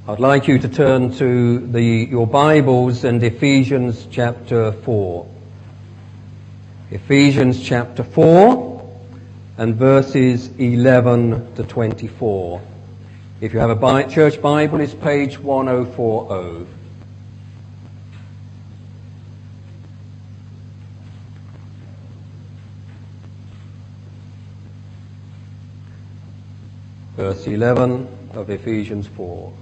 I'd like you to turn to your Bibles and Ephesians chapter 4. Ephesians chapter 4 and verses 11 to 24. If you have a church Bible, it's page 1040. Verse 11 of Ephesians 4.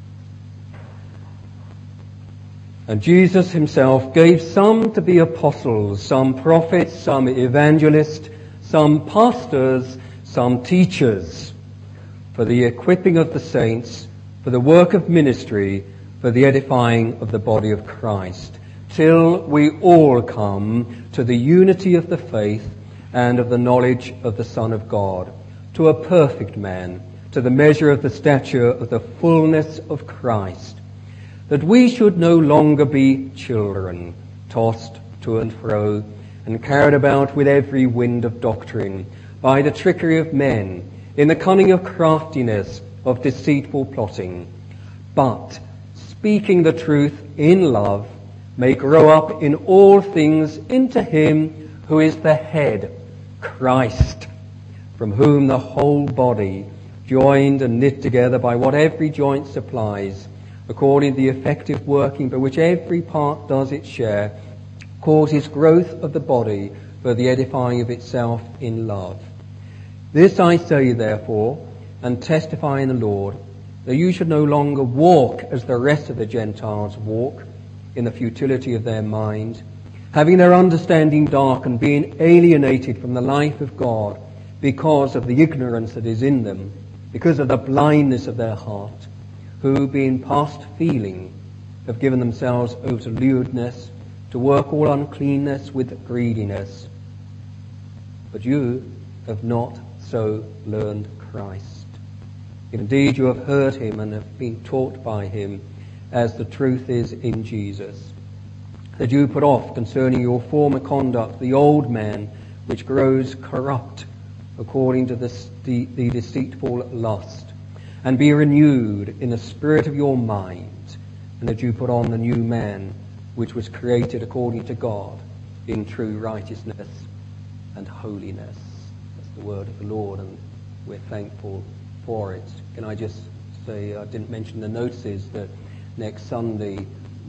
And Jesus himself gave some to be apostles, some prophets, some evangelists, some pastors, some teachers, for the equipping of the saints, for the work of ministry, for the edifying of the body of Christ, till we all come to the unity of the faith and of the knowledge of the Son of God, to a perfect man, to the measure of the stature of the fullness of Christ, that we should no longer be children, tossed to and fro, and carried about with every wind of doctrine, by the trickery of men, in the cunning of craftiness, of deceitful plotting, but, speaking the truth in love, may grow up in all things into him who is the head, Christ, from whom the whole body, joined and knit together by what every joint supplies, according to the effective working by which every part does its share, causes growth of the body for the edifying of itself in love. This I say, therefore, and testify in the Lord, that you should no longer walk as the rest of the Gentiles walk, in the futility of their mind, having their understanding darkened, being alienated from the life of God because of the ignorance that is in them, because of the blindness of their heart, who, being past feeling, have given themselves over to lewdness, to work all uncleanness with greediness. But you have not so learned Christ. Indeed, you have heard him and have been taught by him, as the truth is in Jesus, that you put off concerning your former conduct the old man, which grows corrupt according to the deceitful lust, and be renewed in the spirit of your mind, and that you put on the new man, which was created according to God, in true righteousness and holiness. That's the word of the Lord, and we're thankful for it. Can I just say, I didn't mention the notices, that next Sunday,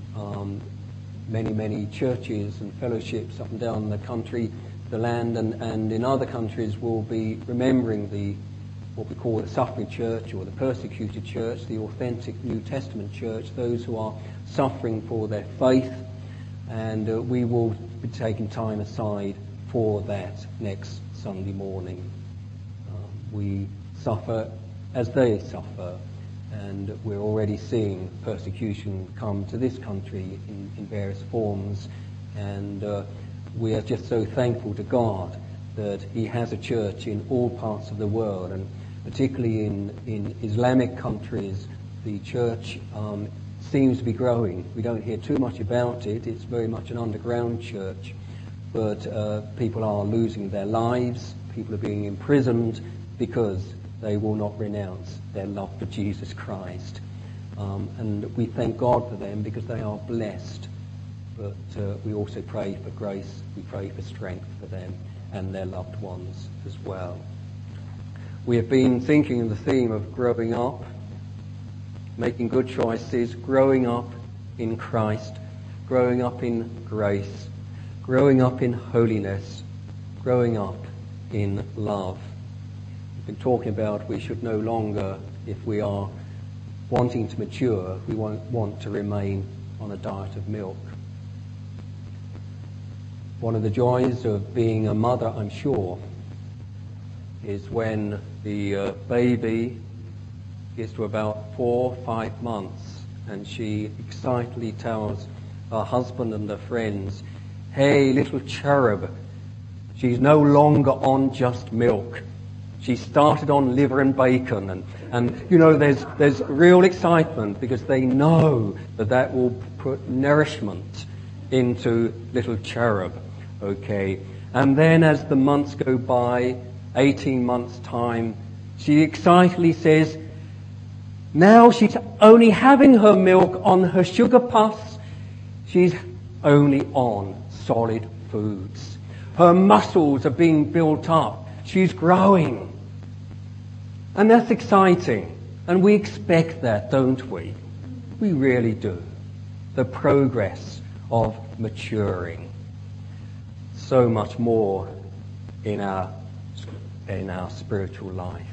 many churches and fellowships up and down the country, the land, and in other countries will be remembering what we call the suffering church or the persecuted church, the authentic New Testament church, those who are suffering for their faith, and we will be taking time aside for that next Sunday morning. We suffer as they suffer, and we're already seeing persecution come to this country in various forms, and we are just so thankful to God that he has a church in all parts of the world, and particularly in Islamic countries, the church seems to be growing. We don't hear too much about it. It's very much an underground church, but people are losing their lives. People are being imprisoned because they will not renounce their love for Jesus Christ. And we thank God for them because they are blessed. But we also pray for grace. We pray for strength for them and their loved ones as well. We have been thinking of the theme of growing up, making good choices, growing up in Christ, growing up in grace, growing up in holiness, growing up in love. We've been talking about we should no longer, if we are wanting to mature, we won't want to remain on a diet of milk. One of the joys of being a mother, I'm sure, is when the baby gets to about 4 or 5 months and she excitedly tells her husband and her friends, "Hey, little cherub, she's no longer on just milk. She started on liver and bacon." And you know, there's real excitement because they know that will put nourishment into little cherub. Okay. And then as the months go by, 18 months' time, she excitedly says, Now she's only having her milk on her sugar puffs. She's only on solid foods. Her muscles are being built up. She's growing. And that's exciting. And we expect that, don't we? We really do. The progress of maturing. So much more in our spiritual life.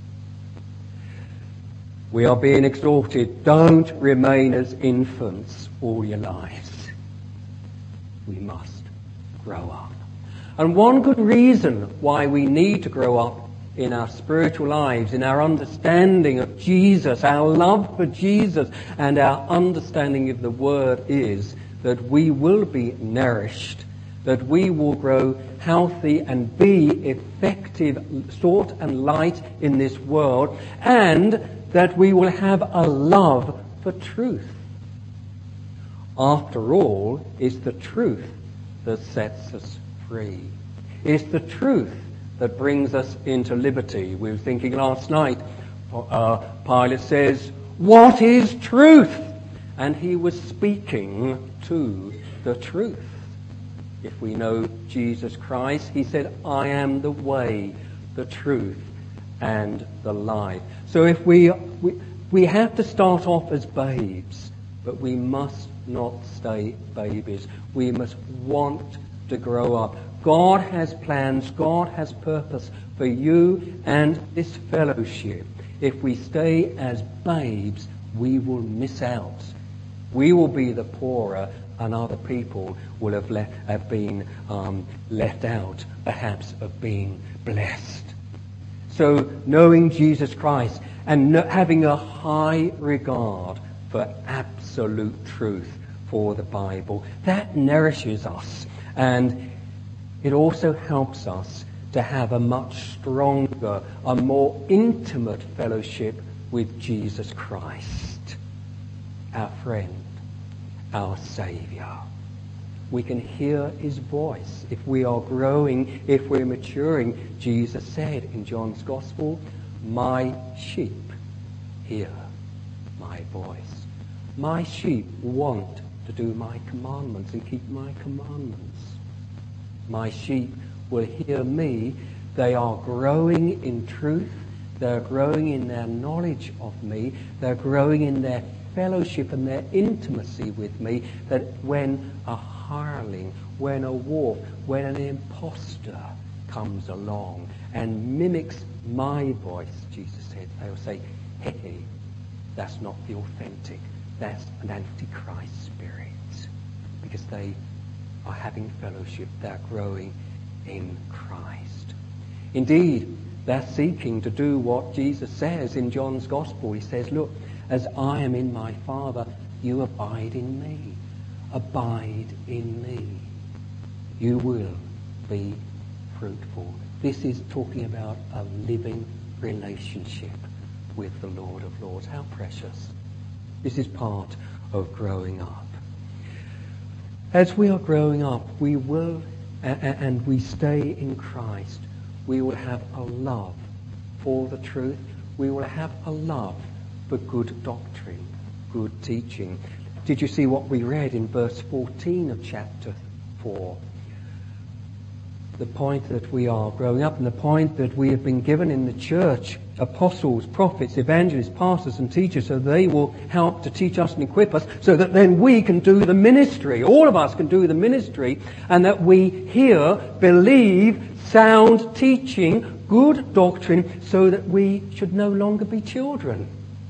We are being exhorted, don't remain as infants all your lives. We must grow up. And one good reason why we need to grow up in our spiritual lives, in our understanding of Jesus, our love for Jesus, and our understanding of the Word is that we will be nourished, that we will grow healthy and be effective salt and light in this world, and that we will have a love for truth. After all, it's the truth that sets us free. It's the truth that brings us into liberty. We were thinking last night, Pilate says, "What is truth?" And he was speaking to the truth. If we know Jesus Christ, he said, "I am the way, the truth, and the life." So if we have to start off as babes, but we must not stay babies. We must want to grow up. God has plans, God has purpose for you and this fellowship. If we stay as babes, we will miss out. We will be the poorer, and other people will have been left out, perhaps, of being blessed. So knowing Jesus Christ and having a high regard for absolute truth for the Bible, that nourishes us, and it also helps us to have a much stronger, a more intimate fellowship with Jesus Christ, our friend, our Saviour. We can hear his voice if we are growing, if we're maturing. Jesus said in John's Gospel, "My sheep hear my voice." My sheep want to do my commandments and keep my commandments. My sheep will hear me. They are growing in truth. They're growing in their knowledge of me. They're growing in their fellowship and their intimacy with me, that when a hireling, when a wolf, when an impostor comes along and mimics my voice, Jesus said, they will say, "Hey, that's not the authentic. That's an antichrist spirit." Because they are having fellowship. They're growing in Christ. Indeed, they're seeking to do what Jesus says in John's Gospel. He says, "Look, as I am in my Father, you abide in me. Abide in me. You will be fruitful." This is talking about a living relationship with the Lord of Lords. How precious. This is part of growing up. As we are growing up, we will, and we stay in Christ, we will have a love for the truth. We will have a love for good doctrine, good teaching. Did you see what we read in verse 14 of chapter 4? The point that we are growing up, and the point that we have been given in the church, apostles, prophets, evangelists, pastors and teachers, so they will help to teach us and equip us, so that then we can do the ministry. All of us can do the ministry, and that we hear, believe, sound teaching, good doctrine, so that we should no longer be children.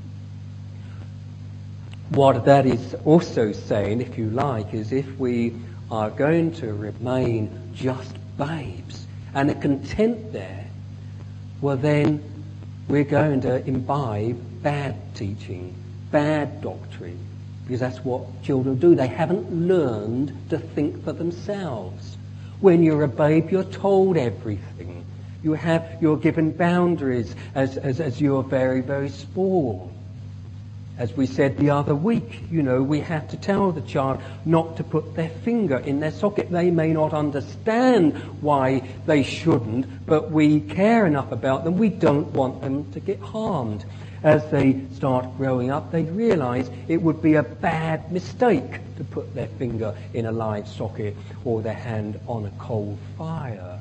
What that is also saying, if you like, is if we are going to remain just babes and are content there, well then we're going to imbibe bad teaching, bad doctrine, because that's what children do. They haven't learned to think for themselves. When you're a babe, you're told everything. You're given boundaries as you're very, very small. As we said the other week, we have to tell the child not to put their finger in their socket. They may not understand why they shouldn't, but we care enough about them. We don't want them to get harmed. As they start growing up, they realise it would be a bad mistake to put their finger in a live socket or their hand on a coal fire.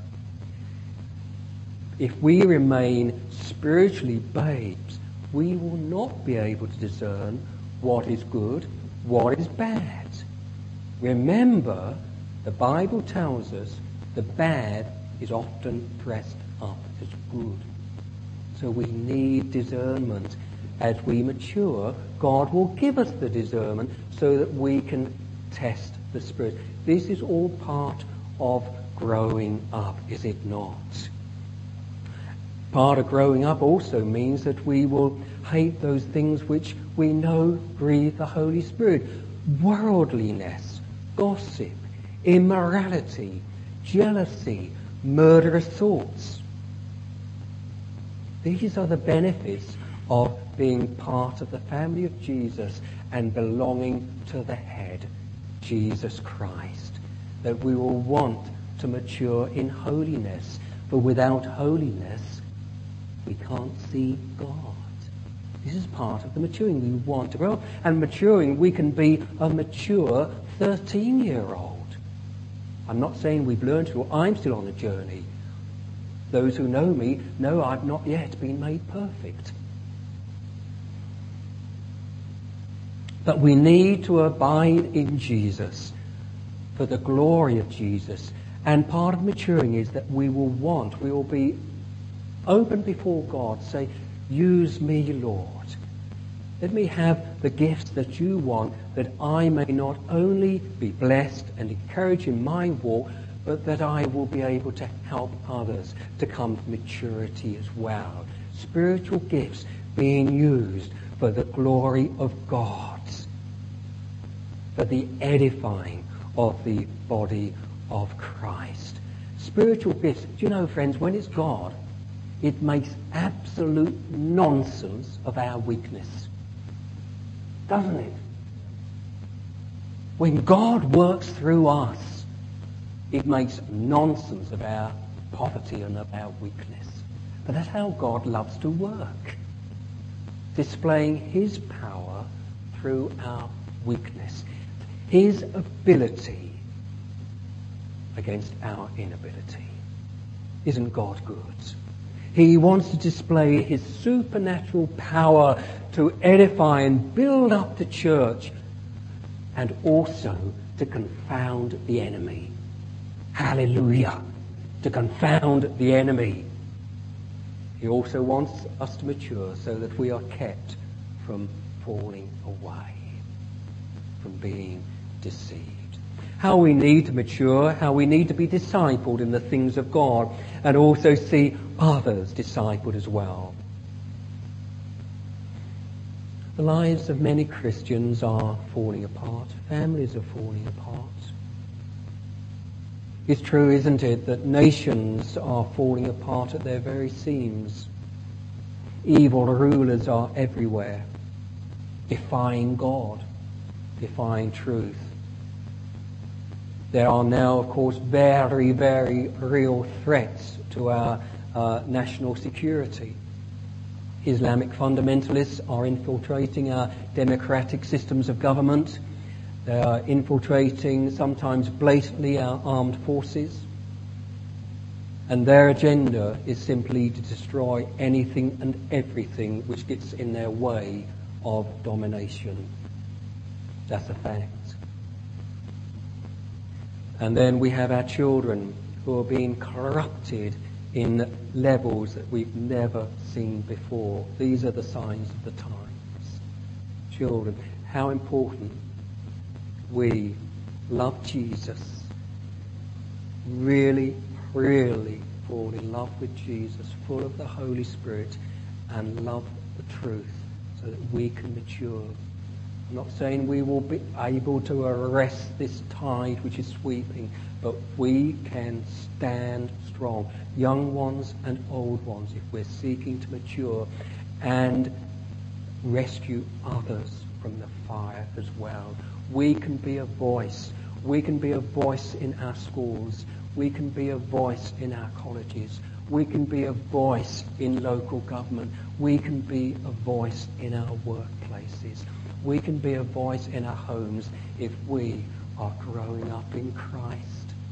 If we remain spiritually babes, we will not be able to discern what is good, what is bad. Remember, the Bible tells us the bad is often dressed up as good. So we need discernment. As we mature, God will give us the discernment so that we can test the Spirit. This is all part of growing up, is it not? Part of growing up also means that we will hate those things which we know grieve the Holy Spirit. Worldliness, gossip, immorality, jealousy, murderous thoughts. These are the benefits of being part of the family of Jesus and belonging to the head, Jesus Christ. That we will want to mature in holiness. For without holiness, we can't see God. This is part of the maturing. We want to grow. And maturing, we can be a mature 13-year-old. I'm not saying we've learned to. I'm still on a journey. Those who know me know I've not yet been made perfect. But we need to abide in Jesus for the glory of Jesus. And part of maturing is that we will be open before God, say, use me, Lord. Let me have the gifts that you want, that I may not only be blessed and encouraged in my walk, but that I will be able to help others to come to maturity as well. Spiritual gifts being used for the glory of God, for the edifying of the body of Christ. Spiritual gifts, do you know, friends, when it's God, it makes absolute nonsense of our weakness. Doesn't it? When God works through us, it makes nonsense of our poverty and of our weakness. But that's how God loves to work, displaying his power through our weakness, his ability against our inability. Isn't God good? He wants to display his supernatural power to edify and build up the church, and also to confound the enemy. Hallelujah. To confound the enemy. He also wants us to mature so that we are kept from falling away, from being deceived. How we need to mature, how we need to be discipled in the things of God, and also see others discipled as well. The lives of many Christians are falling apart. Families are falling apart. It's true, isn't it, that nations are falling apart at their very seams. Evil rulers are everywhere, defying God, defying truth. There are now, of course, very, very real threats to our national security. Islamic fundamentalists are infiltrating our democratic systems of government. They are infiltrating, sometimes blatantly, our armed forces. And their agenda is simply to destroy anything and everything which gets in their way of domination. That's a fact. And then we have our children who are being corrupted in levels that we've never seen before. These are the signs of the times. Children, how important we love Jesus, really, really fall in love with Jesus, full of the Holy Spirit, and love the truth so that we can mature. I'm not saying we will be able to arrest this tide which is sweeping, but we can stand strong, young ones and old ones, if we're seeking to mature and rescue others from the fire as well. We can be a voice. We can be a voice in our schools. We can be a voice in our colleges. We can be a voice in local government. We can be a voice in our workplaces. We can be a voice in our homes if we are growing up in Christ.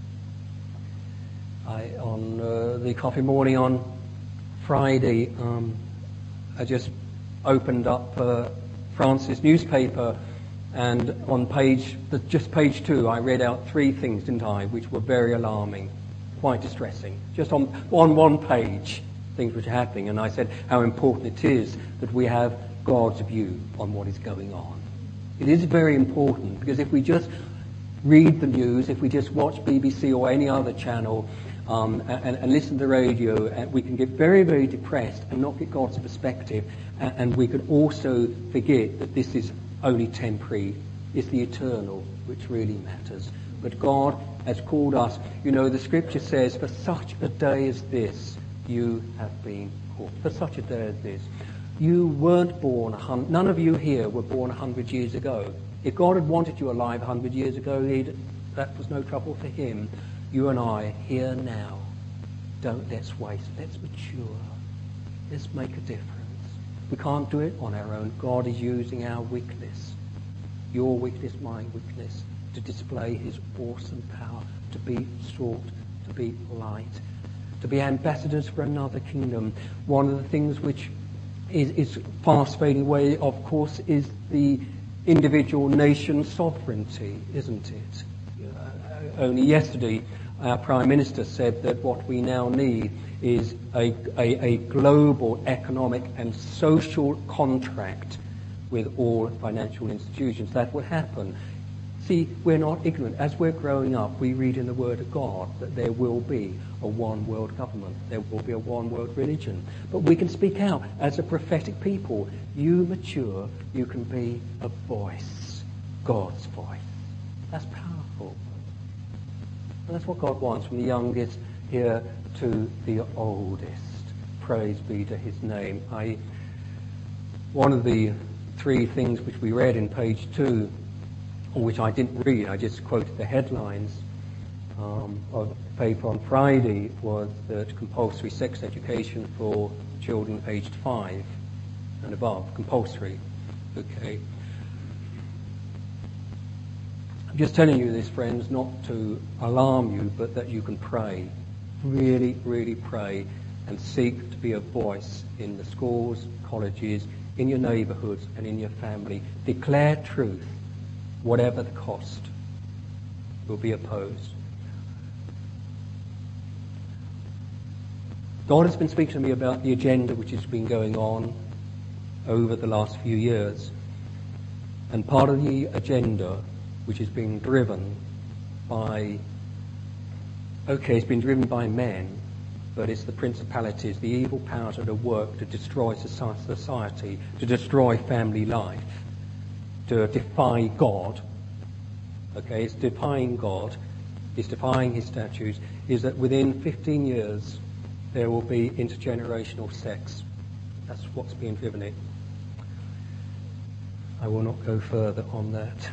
On the coffee morning on Friday, I just opened up France's newspaper, and on page 2, I read out 3 things, didn't I, which were very alarming, quite distressing. Just on one page, things which are happening, and I said how important it is that we have God's view on what is going on. It is very important, because if we just read the news, if we just watch BBC or any other channel, and listen to the radio, we can get very, very depressed and not get God's perspective, and we could also forget that this is only temporary. It's the eternal which really matters. But God has called us. You know, the scripture says, for such a day as this, you have been called. For such a day as this. You weren't born, none of you here were born 100 years ago. If God had wanted you alive 100 years ago, that was no trouble for him. You and I, here now, let's waste, let's mature, let's make a difference. We can't do it on our own. God is using our weakness, your weakness, my weakness, to display his awesome power, to be salt, to be light, to be ambassadors for another kingdom. One of the things which is fast fading away, of course, is the individual nation sovereignty, isn't it? Only yesterday, our Prime Minister said that what we now need is a global economic and social contract with all financial institutions. That will happen. See, we're not ignorant. As we're growing up, we read in the Word of God that there will be a one world government. There will be a one world religion. But we can speak out as a prophetic people. You mature, you can be a voice, God's voice. That's powerful. And that's what God wants, from the youngest here to the oldest. Praise be to his name. One of the 3 things which we read in page 2, or which I didn't read, I just quoted the headlines of the paper on Friday, was that compulsory sex education for children aged 5 and above, compulsory. Okay. I'm just telling you this, friends, not to alarm you, but that you can pray. Really, really pray and seek to be a voice in the schools, colleges, in your neighbourhoods and in your family. Declare truth, whatever the cost. Will be opposed. God has been speaking to me about the agenda which has been going on over the last few years. And part of the agenda which is being driven by, it's been driven by men, but it's the principalities, the evil powers that are at work to destroy society, to destroy family life, to defy God. Okay, it's defying God, it's defying his statutes, is that within 15 years there will be intergenerational sex. That's what's being driven it. I will not go further on that.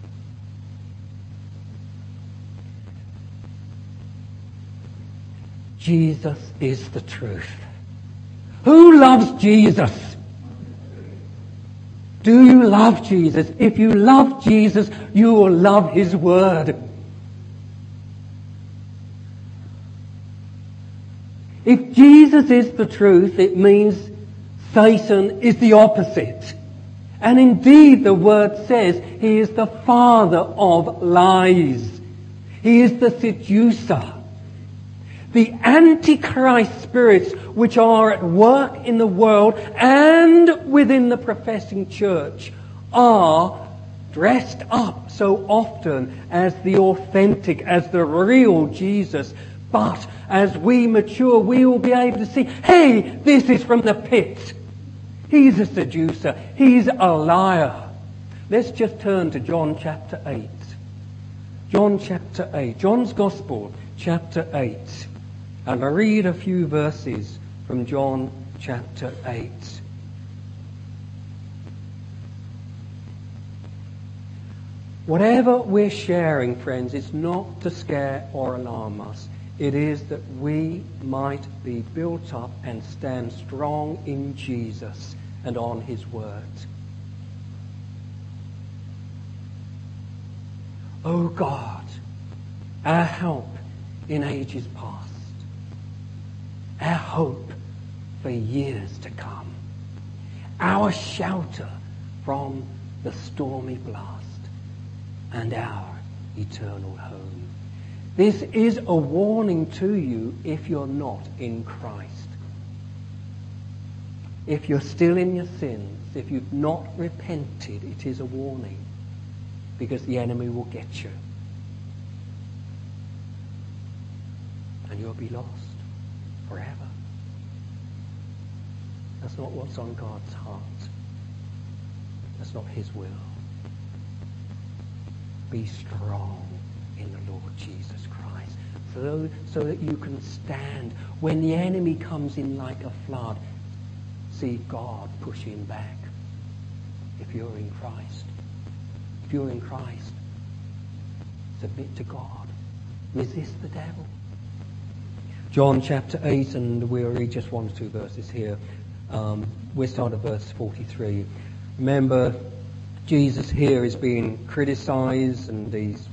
Jesus is the truth. Who loves Jesus? Do you love Jesus? If you love Jesus, you will love his word. If Jesus is the truth, it means Satan is the opposite. And indeed, the word says he is the father of lies. He is the seducer. The Antichrist spirits which are at work in the world and within the professing church are dressed up so often as the authentic, as the real Jesus. But as we mature, we will be able to see, hey, this is from the pit. He's a seducer. He's a liar. Let's just turn to John chapter 8. John chapter 8. John's Gospel, chapter 8. And I'll read a few verses from John chapter 8. Whatever we're sharing, friends, is not to scare or alarm us. It is that we might be built up and stand strong in Jesus and on his word. O God, our help in ages past, our hope for years to come, our shelter from the stormy blast, and our eternal home. This is a warning to you if you're not in Christ. If you're still in your sins, if you've not repented, it is a warning, because the enemy will get you. And you'll be lost forever. That's not what's on God's heart. That's not his will. Be strong in the Lord Jesus Christ, so that you can stand when the enemy comes in like a flood. See God pushing back. If you're in Christ, if you're in Christ, submit to God. Resist the devil. John chapter 8, and we'll read just 1 or 2 verses here. We'll start at verse 43. Remember, Jesus here is being criticized, and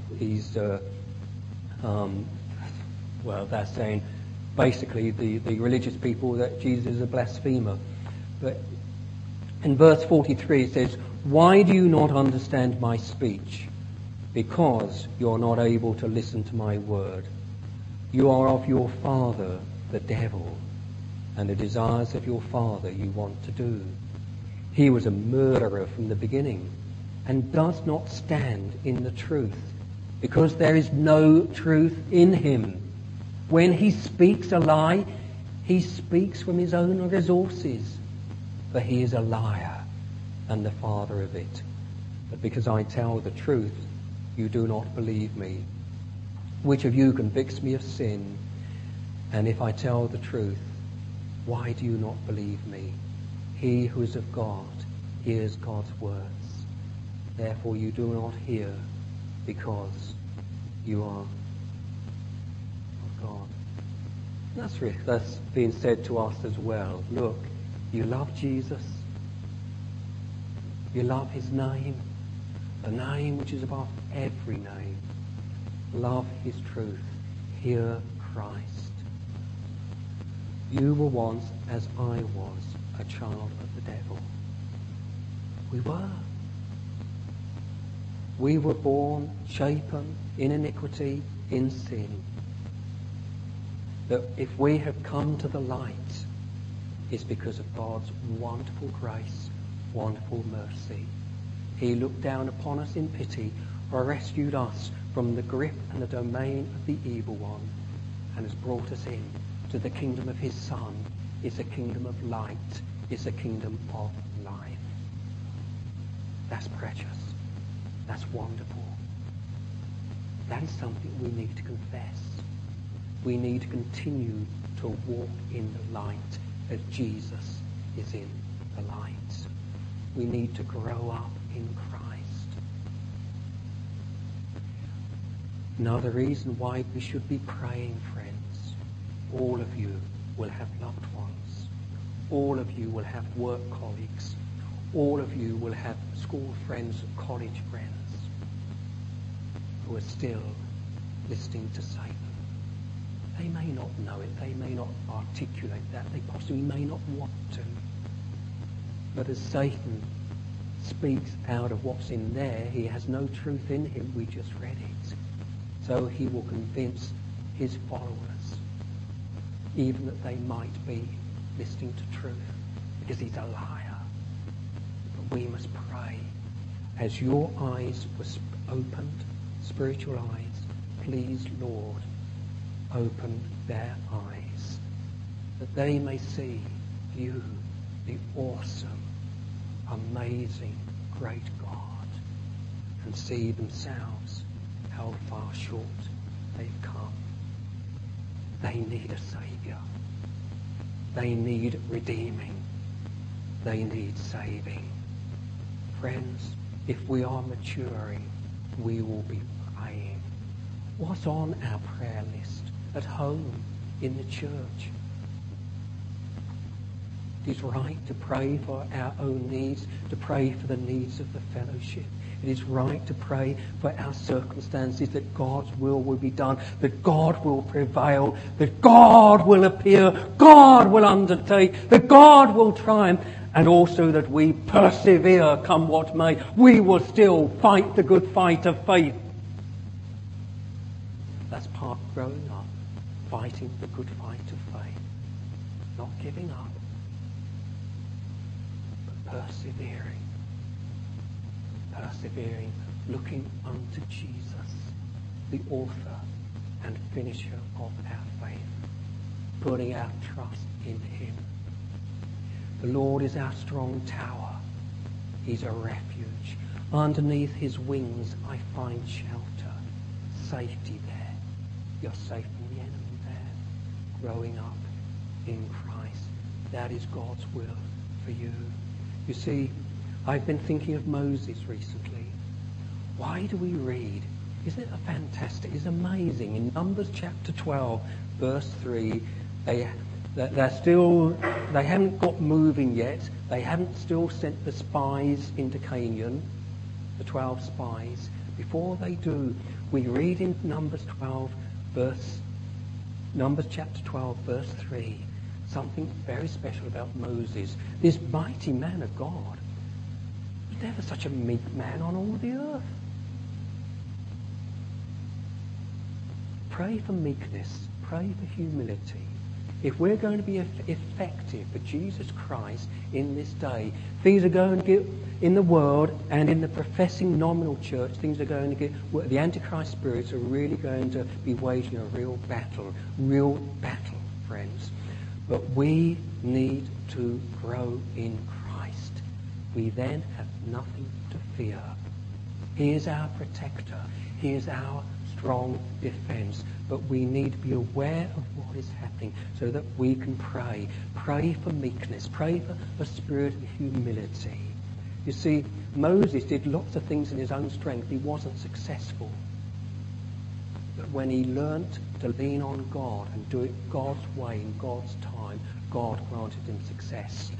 they're saying basically the religious people that Jesus is a blasphemer. But in verse 43 it says, "Why do you not understand my speech? Because you're not able to listen to my word. You are of your father, the devil, and the desires of your father you want to do. He was a murderer from the beginning and does not stand in the truth, because there is no truth in him. When he speaks a lie, he speaks from his own resources, for he is a liar and the father of it. But because I tell the truth, you do not believe me. Which of you convicts me of sin? And if I tell the truth, why do you not believe me? He who is of God hears God's words. Therefore you do not hear, because you are of God." That's being said to us as well. Look, you love Jesus. You love his name, the name which is above every name. Love his truth. Hear Christ. You were once, as I was, a child of the devil. We were. We were born, shapen in iniquity, in sin. That if we have come to the light, it's because of God's wonderful grace, wonderful mercy. He looked down upon us in pity, rescued us from the grip and the domain of the evil one, and has brought us in to the kingdom of his Son. It's a kingdom of light. It's a kingdom of life. That's precious. That's wonderful. That is something we need to confess. We need to continue to walk in the light as Jesus is in the light. We need to grow up in Christ. Another reason why we should be praying, friends. All of you will have loved ones. All of you will have work colleagues. All of you will have school friends, college friends who are still listening to Satan. They may not know it. They may not articulate that. They possibly may not want to. But as Satan speaks out of what's in there, he has no truth in him. We just read it. So he will convince his followers, even that they might be listening to truth, because he's a liar. But we must pray. As your eyes were opened, spiritual eyes, please, Lord, open their eyes, that they may see you, the awesome, amazing, great God, and see themselves how far short they've come. They need a Saviour. They need redeeming. They need saving. Friends, if we are maturing, we will be praying. What's on our prayer list? at home, in the church. It is right to pray for our own needs, to pray for the needs of the fellowship. It is right to pray for our circumstances, that God's will be done, that God will prevail, that God will appear, God will undertake, that God will triumph, and also that we persevere come what may. We will still fight the good fight of faith. That's part of growing up, fighting the good fight of faith, not giving up, but persevering, looking unto Jesus, the author and finisher of our faith, putting our trust in him. The Lord is our strong tower. He's a refuge. Underneath his wings I find shelter, safety there. You're safe from the enemy there. Growing up in Christ. That is God's will for you. You see, I've been thinking of Moses recently. Why do we read? Isn't it fantastic? It's amazing. In Numbers chapter 12, verse 3, they haven't got moving yet. They haven't still sent the spies into Canaan, the 12 spies. Before they do, we read in Numbers chapter 12, verse 3, something very special about Moses. This mighty man of God. There's never such a meek man on all the earth. Pray for meekness. Pray for humility. If we're going to be effective for Jesus Christ in this day, things are going to get, in the world and in the professing nominal church, things are going to get, the Antichrist spirits are really going to be waging a real battle, friends. But we need to grow in Christ. We then have nothing to fear. He is our protector. He is our strong defense. But we need to be aware of what is happening so that we can pray. Pray for meekness. Pray for a spirit of humility. You see, Moses did lots of things in his own strength. He wasn't successful. But when he learnt to lean on God and do it God's way in God's time, God granted him success.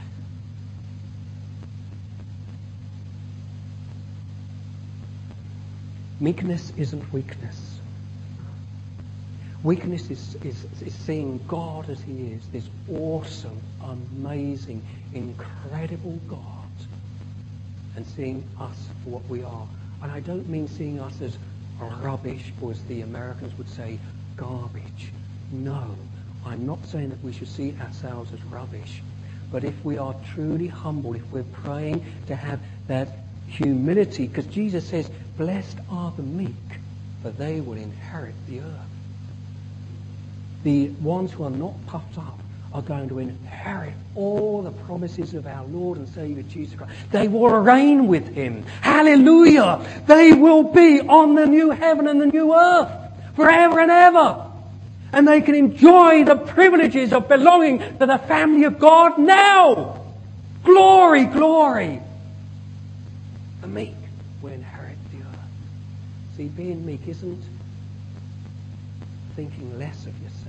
Meekness isn't weakness. Weakness is seeing God as he is, this awesome, amazing, incredible God, and seeing us for what we are. And I don't mean seeing us as rubbish, or as the Americans would say, garbage. No, I'm not saying that we should see ourselves as rubbish. But if we are truly humble, if we're praying to have that humility, because Jesus says, blessed are the meek, for they will inherit the earth. The ones who are not puffed up are going to inherit all the promises of our Lord and Saviour Jesus Christ. They will reign with him. Hallelujah! They will be on the new heaven and the new earth forever and ever. And they can enjoy the privileges of belonging to the family of God now. Glory, glory. The meek will inherit the earth. See, being meek isn't thinking less of yourself.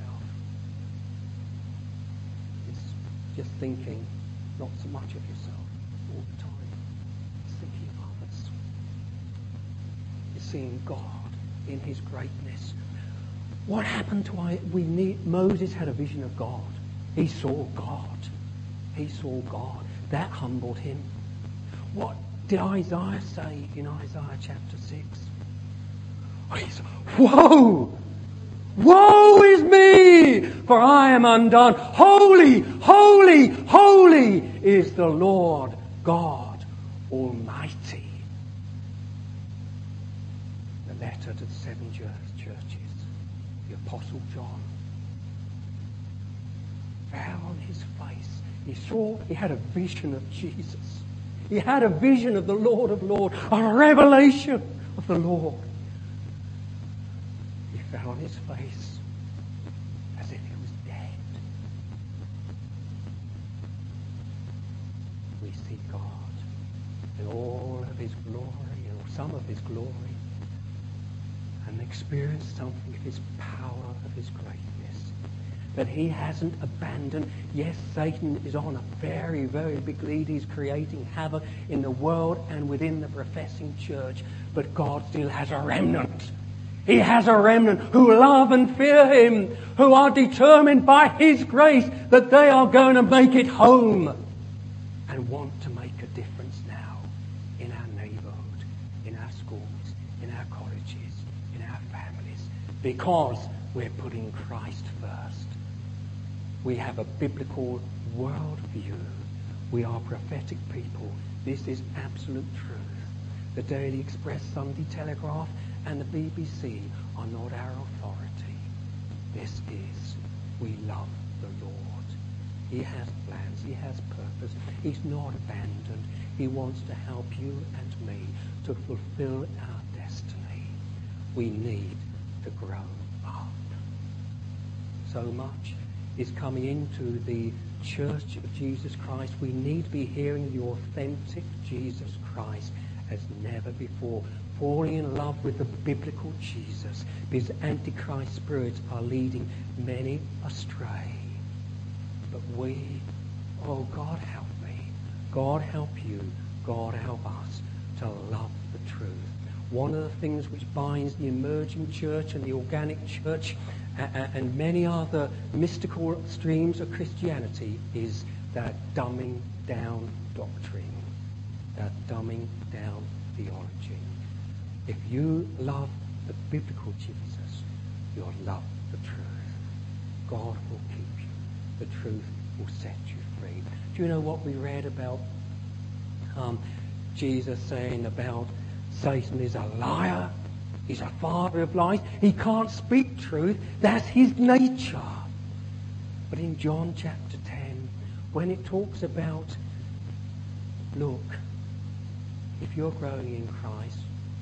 It's just thinking not so much of yourself all the time. It's thinking of others. It's seeing God in his greatness. What happened to Moses had a vision of God. He saw God. He saw God. That humbled him. What did Isaiah say in Isaiah chapter 6? Oh, he said, whoa! Woe is me, for I am undone. Holy, holy, holy is the Lord God Almighty. The letter to the 7 churches, the Apostle John fell on his face. He had a vision of Jesus. He had a vision of the Lord of Lords, a revelation of the Lord. Fell on his face as if he was dead. We see God in all of his glory, or some of his glory, and experience something of his power, of his greatness. That he hasn't abandoned. Yes, Satan is on a very, very big lead. He's creating havoc in the world and within the professing church. But God still has a remnant. He has a remnant who love and fear him, who are determined by his grace that they are going to make it home and want to make a difference now in our neighbourhood, in our schools, in our colleges, in our families, because we're putting Christ first. We have a biblical worldview. We are prophetic people. This is absolute truth. The Daily Express, Sunday Telegraph and the BBC are not our authority. This is, we love the Lord. He has plans. He has purpose. He's not abandoned. He wants to help you and me to fulfill our destiny. We need to grow up. So much is coming into the Church of Jesus Christ. We need to be hearing the authentic Jesus Christ as never before, falling in love with the biblical Jesus, because Antichrist spirits are leading many astray. But we, oh God help me, God help you, God help us to love the truth. One of the things which binds the emerging church and the organic church and many other mystical streams of Christianity is that dumbing down doctrine, that dumbing down theology. If you love the biblical Jesus, you'll love the truth. God will keep you. The truth will set you free. Do you know what we read about Jesus saying about Satan is a liar? He's a father of lies. He can't speak truth. That's his nature. But in John chapter 10, when it talks about, look, if you're growing in Christ,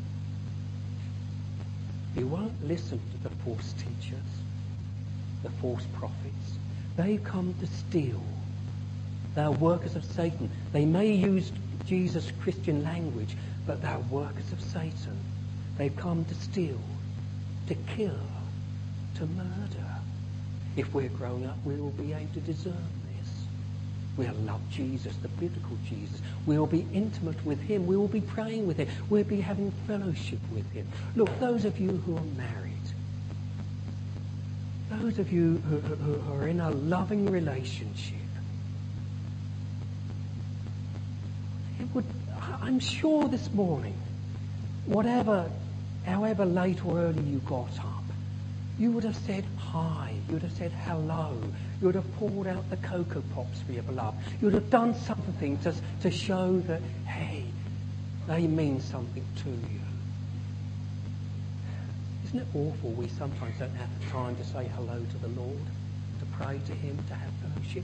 you won't listen to the false teachers, the false prophets. They come to steal. They're workers of Satan. They may use Jesus' Christian language, but they're workers of Satan. They've come to steal, to kill, to murder. If we're grown up, we will be able to discern this. We'll love Jesus, the biblical Jesus. We'll be intimate with him. We will be praying with him. We'll be having fellowship with him. Look, those of you who are married, those of you who are in a loving relationship, I'm sure this morning, however late or early you got up, you would have said hi, you would have said hello, you would have poured out the Cocoa Pops for your beloved, you would have done something to show that, hey, they mean something to you. Isn't it awful we sometimes don't have the time to say hello to the Lord, to pray to him, to have fellowship?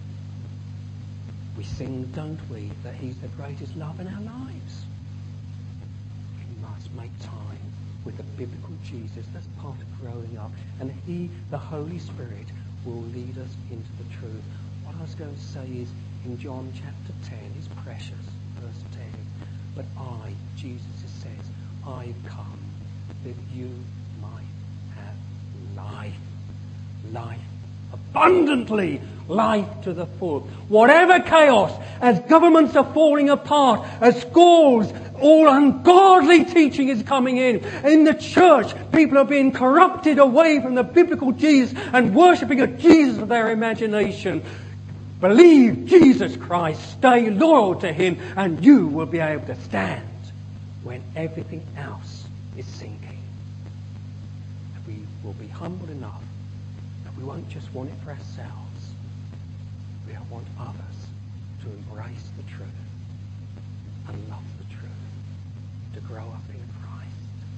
We sing, don't we, that he's the greatest love in our lives. We must make time with the biblical Jesus. That's part of growing up. And he, the Holy Spirit, will lead us into the truth. What I was going to say is, in John chapter 10, is precious, verse 10. But I, Jesus says, I've come that you might have life. Life abundantly, life to the full. Whatever chaos, as governments are falling apart, as schools, all ungodly teaching is coming in the church, people are being corrupted away from the biblical Jesus and worshipping a Jesus of their imagination. Believe Jesus Christ, stay loyal to him, and you will be able to stand when everything else is sinking. And we will be humble enough. We won't just want it for ourselves. We want others to embrace the truth and love the truth, to grow up in Christ.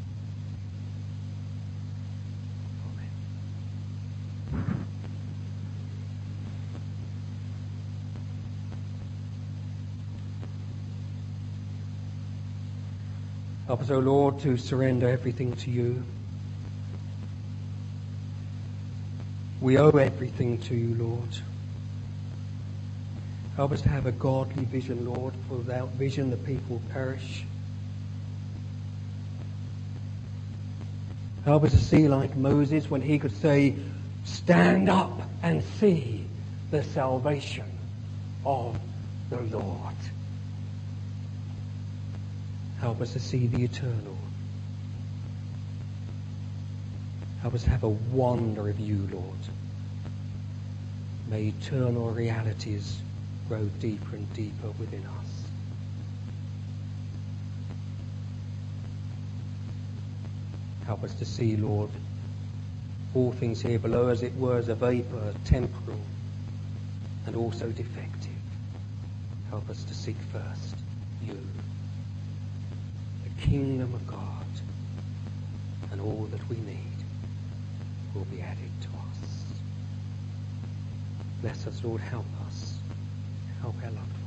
Amen. Help us, O Lord, to surrender everything to you. We owe everything to you, Lord. Help us to have a godly vision, Lord, for without vision the people perish. Help us to see like Moses when he could say, stand up and see the salvation of the Lord. Help us to see the eternal. Help us to have a wonder of you, Lord. May eternal realities grow deeper and deeper within us. Help us to see, Lord, all things here below, as it were, as a vapour, temporal and also defective. Help us to seek first you, the kingdom of God, and all that we need will be added to us. Bless us, Lord. Help us. Help our loved ones.